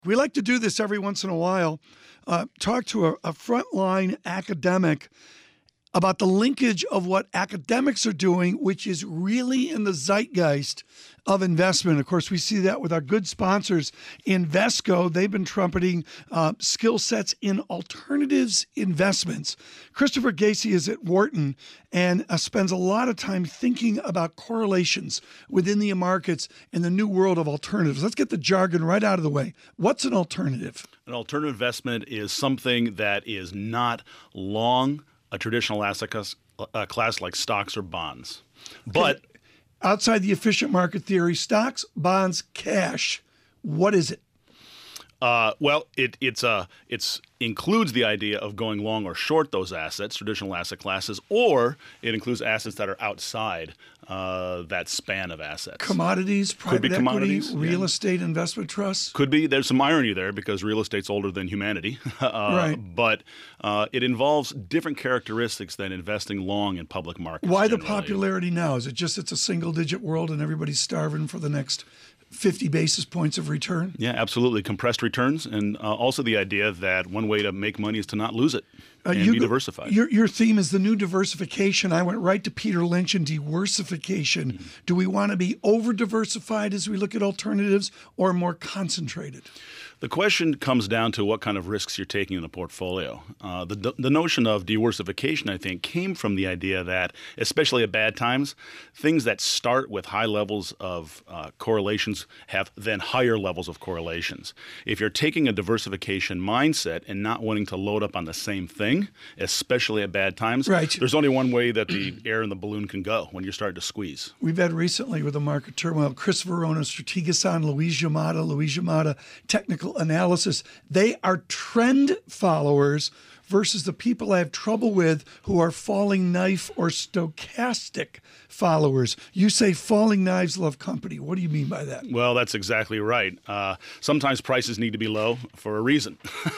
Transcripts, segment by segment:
We like to do this every once in a while, talk to a frontline academic about the linkage of what academics are doing, which is really in the zeitgeist of investment. Of course, we see that with our good sponsors, Invesco. They've been trumpeting skill sets in alternatives investments. Christopher Gacy is at Wharton and spends a lot of time thinking about correlations within the markets in the new world of alternatives. Let's get the jargon right out of the way. What's an alternative? An alternative investment is something that is not long a traditional asset class like stocks or bonds. But okay. Outside the efficient market theory, stocks, bonds, cash, what is it? Well, it includes the idea of going long or short those assets, traditional asset classes, or it includes assets that are outside that span of assets. Commodities, private equity, real estate investment trusts? Could be. There's some irony there because real estate's older than humanity. Right. But it involves different characteristics than investing long in public markets. Why generally. the popularity now? Is it just it's a single-digit world and everybody's starving for the next 50 basis points of return? Yeah, absolutely. Compressed returns, and also the idea that one way to make money is to not lose it and be diversified. Your theme is the new diversification. I went right to Peter Lynch and diversification. Mm-hmm. Do we want to be over-diversified as we look at alternatives or more concentrated? The question comes down to what kind of risks you're taking in the portfolio. The notion of diversification, I think, came from the idea that, especially at bad times, things that start with high levels of correlations have then higher levels of correlations. If you're taking a diversification mindset and not wanting to load up on the same thing, especially at bad times, right. There's only one way that the air in the balloon can go when you're starting to squeeze. We've had recently with the market turmoil, Chris Verona, Strategasan, Luis Yamada, technical analysis. They are trend followers versus the people I have trouble with who are falling knife or stochastic followers. You say falling knives love company. What do you mean by that? Well, that's exactly right. Sometimes prices need to be low for a reason.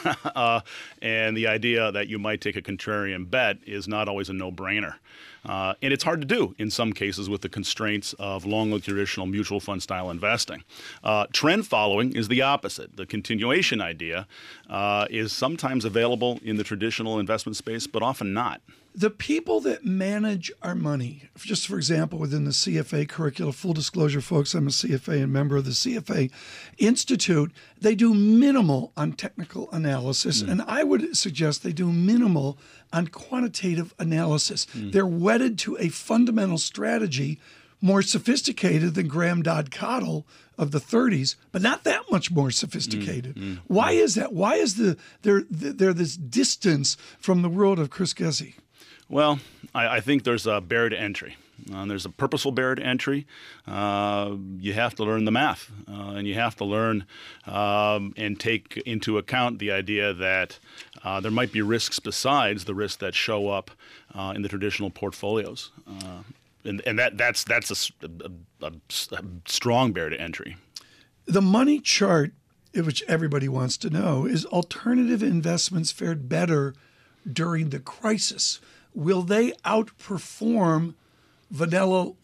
And the idea that you might take a contrarian bet is not always a no-brainer. And it's hard to do in some cases with the constraints of long traditional mutual fund style investing. Trend following is the opposite. The continuation idea is sometimes available in the traditional investment space, but often not. The people that manage our money, just for example, within the CFA curricula, full disclosure, folks, I'm a CFA and member of the CFA Institute, they do minimal on technical analysis, and I would suggest they do minimal on quantitative analysis. They're wedded to a fundamental strategy more sophisticated than Graham Dodd Cottle of the 30s, but not that much more sophisticated. Why is that? Why is there this distance from the world of Chris Gacy? Well, I think there's a barrier to entry. There's a purposeful barrier to entry. You have to learn the math, and you have to learn and take into account the idea that there might be risks besides the risks that show up in the traditional portfolios. And that's a strong barrier to entry. The money chart, which everybody wants to know, is alternative investments fared better during the crisis. Will they outperform vanilla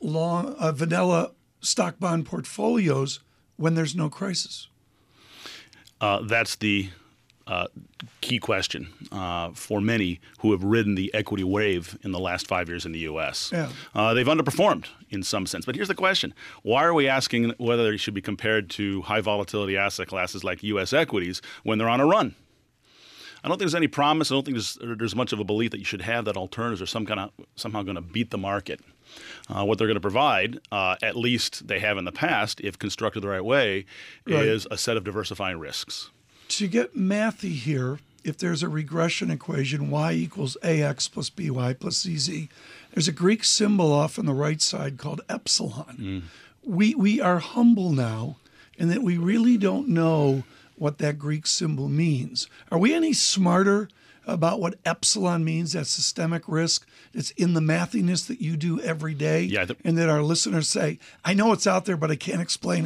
stock bond portfolios when there's no crisis? That's the key question for many who have ridden the equity wave in the last 5 years in the U.S. Yeah. They've underperformed in some sense. But here's the question. Why are we asking whether they should be compared to high volatility asset classes like U.S. equities when they're on a run? I don't think there's any promise. I don't think there's much of a belief that you should have that alternatives are somehow going to beat the market. What they're going to provide, at least they have in the past, if constructed the right way, is a set of diversifying risks. To get mathy here, if there's a regression equation, y equals ax plus by plus zz, there's a Greek symbol off on the right side called epsilon. We are humble now in that we really don't know what that Greek symbol means. Are we any smarter about what epsilon means, that systemic risk that's in the mathiness that you do every day, and that our listeners say, I know it's out there, but I can't explain it?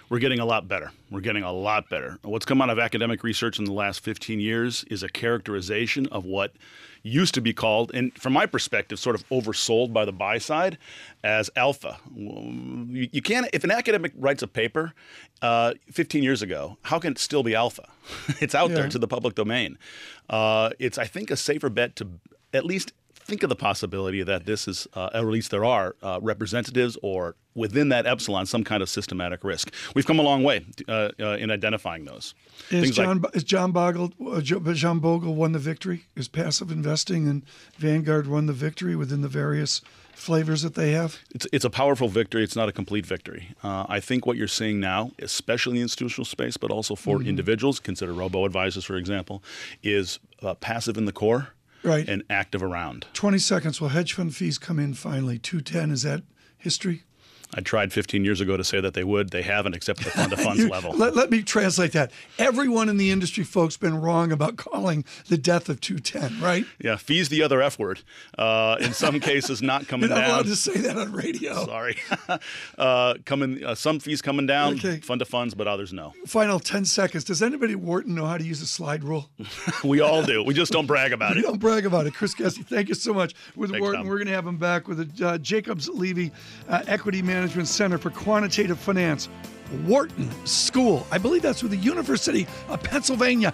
We're getting a lot better. We're getting a lot better. What's come out of academic research in the last 15 years is a characterization of what used to be called, and from my perspective, sort of oversold by the buy side as alpha. You can't, if an academic writes a paper 15 years ago, how can it still be alpha? It's out there to the public domain. It's, I think, a safer bet to at least think of the possibility that this is, or at least there are representatives or within that epsilon some kind of systematic risk. We've come a long way in identifying those. Is John Bogle won the victory? Is passive investing and Vanguard won the victory within the various flavors that they have? It's a powerful victory. It's not a complete victory. I think what you're seeing now, especially in the institutional space, but also for individuals, consider robo-advisors, for example, is passive in the core. Right. And active around. 20 seconds. Will hedge fund fees come in finally? 210, is that history? I tried 15 years ago to say that they would. They haven't, except at the fund-to-funds level. Let me translate that. Everyone in the industry, folks, been wrong about calling the death of 210, right? Yeah, fees the other F word. In some cases, not coming down. You're not allowed to say that on radio. Sorry. Some fees coming down, fund-to-funds, but others no. Final 10 seconds. Does anybody at Wharton know how to use a slide rule? We all do. We just don't brag about it. We don't brag about it. Chris Gessie, thank you so much. With Thanks, Wharton, Tom. we're going to have him back with the Jacobs Levy Equity Management Center for Quantitative Finance. Wharton School. I believe that's with the University of Pennsylvania.